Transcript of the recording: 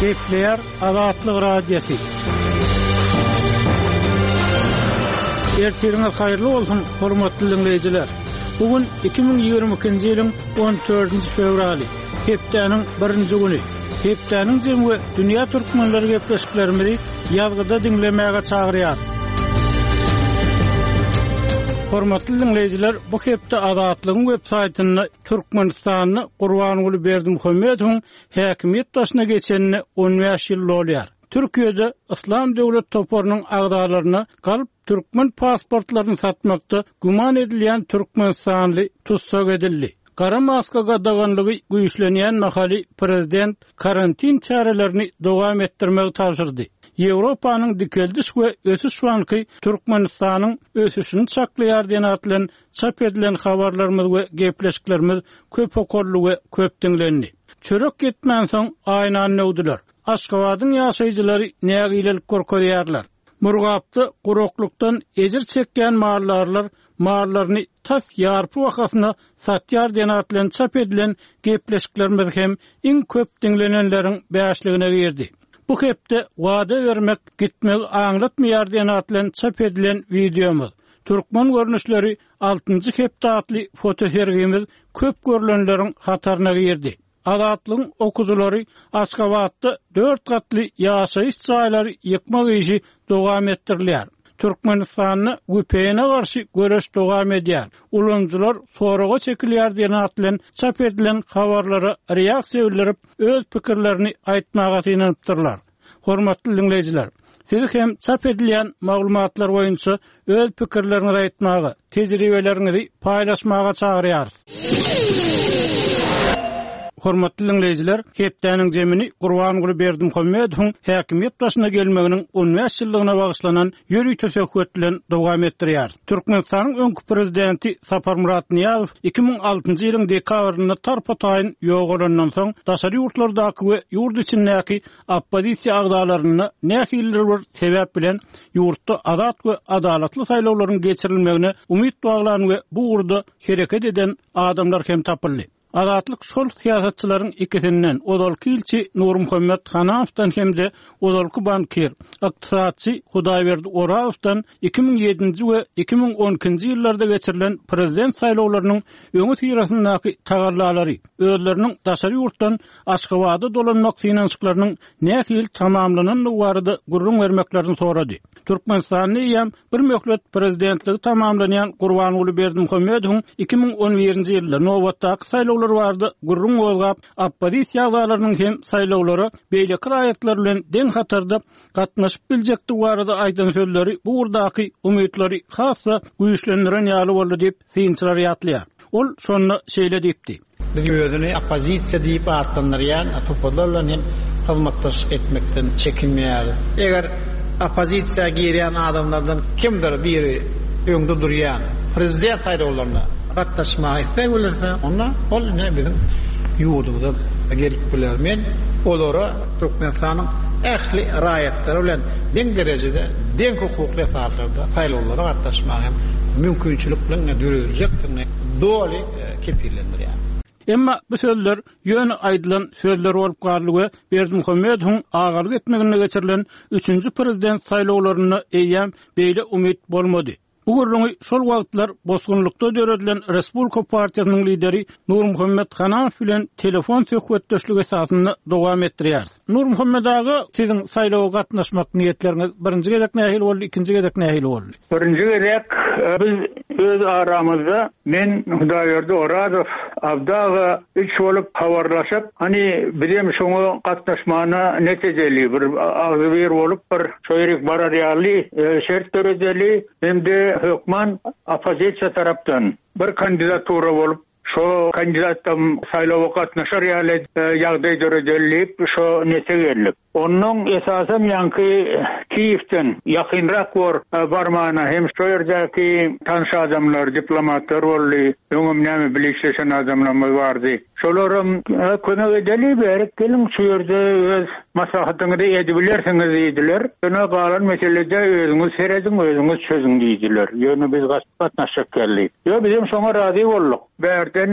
Kepler Azatlyk Radiosu. Ertirňiz haýyrly bolsun, hormatly dinleýijiler. Bugün 2022-nji ýylyň 14-nji fevraly, hepdeniň 1-nji güni. Hepdeniň jemgy dünýä türkmenleri gepleşiklerimizi ýazgyda dinlemäge çagyrýar. Hormatly dinleýijiler, bu hepde Azatlygyň websaýtyny Türkmenistanyny Gurbanuly Berdimuhammedowyň häkimiýet başyna geçenine 15 ýyl bolýar. Türkiýede İslam döwlet toparynyň agdalaryna galyp türkmen pasportlaryny satmakda guman edilýän Türkmenistanly tutsak edildi. Kara maska gadaganlygy güýçlenýän mahali prezident karantin çarelerini dowam etdirmegi tapşyrdy. Ýewropanyň dikeldiş we ösüş banky Türkmenistanyň ösüşini çaklaýar diýen atlan çap edilen habarlarymyz we gepleşiklerimiz köp okurly we köp dinlendi. Çörek gitmän soň aýnan nöwdiler. Aşgabatyň ýaşaýjylary nägilelik gorkarýarlar. Murgapdy guruklukdan ejir çekýän mallarlar mallaryny tas ýarpy wakatyna satýar diýen atlan çap edilen gepleşiklerimiz hem iň köp dinlenenleriň bäşligine girdi. Bu hepde wada bermek gitmek aňlatmaýar diýen atlan çap edilen videomuz. Türkmen görnüşleri 6-njy hepde atly fotosergimiz köp görülenleriň hataryna girdi. Azatlygyň okuzulary Aşgabatda 4 gatly ýaşaýyş çaýlary ýykmak işi dowam etdirilýär. Türkmenistanyny güpeýine garşy göreş dowam edýär. Ulunjylar soraga çekilýär diýen atlan çap edilen habarlara reaksiýa bildirip öz pikirlerini aýtmaga tynanypdyrlar. Hormatly dinleýijiler, siz hem çap edilen maglumatlar boýunça öz pikirlerinizi aýtmaga, tejribelerinizi paýlaşmaga çagyrýarys. Hormatly dinleýijiler, hepdeniň jemini Gurbanuly Berdimuhammedowyň häkimiýet başyna gelmeginiň 15 ýyllygyna bagyşlanan ýöri tösek ötülen dowam etdirýär. Türkmenistanyň öňkü prezidenti Sapar Murat Niýazow 2006-njy ýylyň dekabryna tarpataýyn ýok bolandan soň daşary ýurtlardaky we ýurt içindäki oppozisiýa agdalaryny nähiller bir sebäp bilen ýurtda azat we adalatly saýlawlaryň geçirilmegine umyt baglan we bu urda hereket eden adamlar hem tapyldy. Azatlyk şol siýasatçylaryň ikisinden odalky ilçi Nurmuhammed Hanawdan hemde odalky bankier, ykdysadçy Hudaýberdi Orazowdan 2007-nji we 2012-nji ýyllarda geçirilen prezident saýlawlarynyň öňü tirasyndaky tagarlalary özleriniň daşary ýurtdan Aşgabada dolanmak finansyklarynyň nähil tamamlananlygy barada gurrun bermeklerini sorady. Türkmenistanyň ýa bir möhlet prezidentligi tamamlanýan Gurbanuly Berdimuhammedowyň 2011-nji ýylda nowatdaky saýlawlar vardy. Gurrun bolgap oppozisiýa agdalarynyň hem saýlawlary beýle kiraýatlar bilen deň hatarda gatnaşyp biljekdi barada aýdan sözleri bu urdaky umytlary hassa güýçlendiren ýaly boldy diýip synçylar ýatlýar. Ol şonu şeýle diýipdi. Biz özüni oppozisiýa diýip atlanýan topalarla hem hyzmatdaşlyk etmekden çekinmeýär. Eger oppozisiýa girýän adamlardan kimdir biri öňde durýan prezident saýlawlaryna gatnaşmak isteglerse onda ol ne bizim ýurdumyzda gelip biler. Men olara Türkmenistanyň ähli raýatlary bilen deň derejede deň hukukly saatlarda saýlawlara gatnaşmak hem mümkinçilik bilen döreljekdigine doly kepillendirýär. Emma bu sözler ýöne aýdylan sözler bolup garly we Berdimuhammedowyň agalyk etmegine geçirilen 3-nji prezident saýlawlaryna eýem beýle umyt bolmady. Bu gurrungy şol wagtlar bosgunlukda döredilen Respublika Partiýasynyň lideri Nurmuhammed Hanaw bilen telefon söhbetdeşlik esasyny dowam etdirýär. Nurmuhammed aga, siziň saýlawa gatnaşmak niýetleriniz birinji gezek nähili boldy, ikinji gezek nähili boldy? Birinji gezek biz öz aramyzda men Hudaýberdi Orazow abdaga üç bolup habarlaşyp, hani bijem şoňa gatnaşmana netejeli bir agzyr bolup bir şoýryk bararýarly şert derejeli hemde hökman opozisiýa tarapdan bir kandidatura bolup şo kandidatym saýlawa gatnaşar ýaly ýagdaý derejeli şo netegelip. Onun esasen yankı Kiev'ten yakınrak barmağına hem şu yerdeki tanış adamlar, diplomatlar oldu. Öngümnemi bileşleşen adamlar vardı. Şolarım konu edeli berek gelin şu yerde öz maslahatını da edebilirsiniz dediler. Ona kalan meselede özünüz seredin, özünüz çözün dediler. Yani biz gatnaşak geldik. Yo bizim sonra razı olduk. Berden